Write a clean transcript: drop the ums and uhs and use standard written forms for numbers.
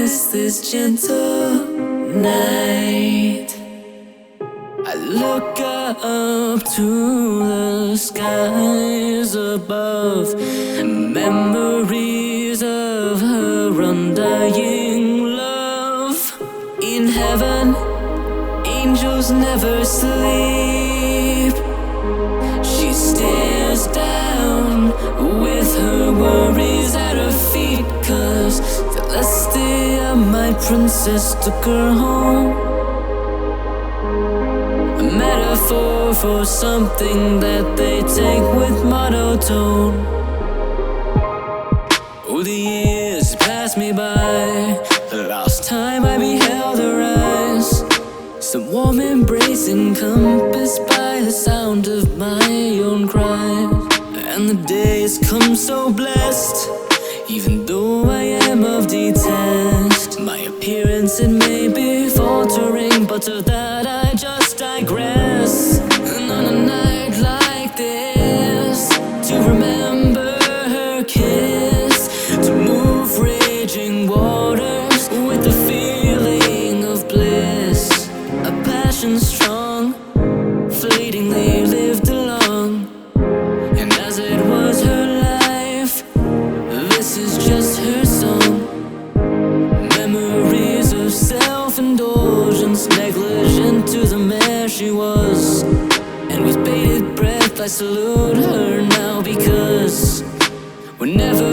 miss this gentle night. I look up to the skies above, memories of her undying love. In heaven, angels never sleep. She stares down with her worries at her feet, 'cause Celestia, my princess, took her home. A metaphor for something that they take with monotone. Oh, the years pass me by. The last time I beheld her eyes, some warm embrace encompassed by the sound of my own cries. And the days come so blessed, even though I am of detest. My appearance, it may be faltering, but of that I just digress. And on a night like this, to remember her kiss, to move raging waters with the feeling of bliss. A passion strong, fleetingly lived along, and as it was her life, this is just her song. Memories of self-indulgence, negligent to the mare she was, and with bated breath I salute her now, because whenever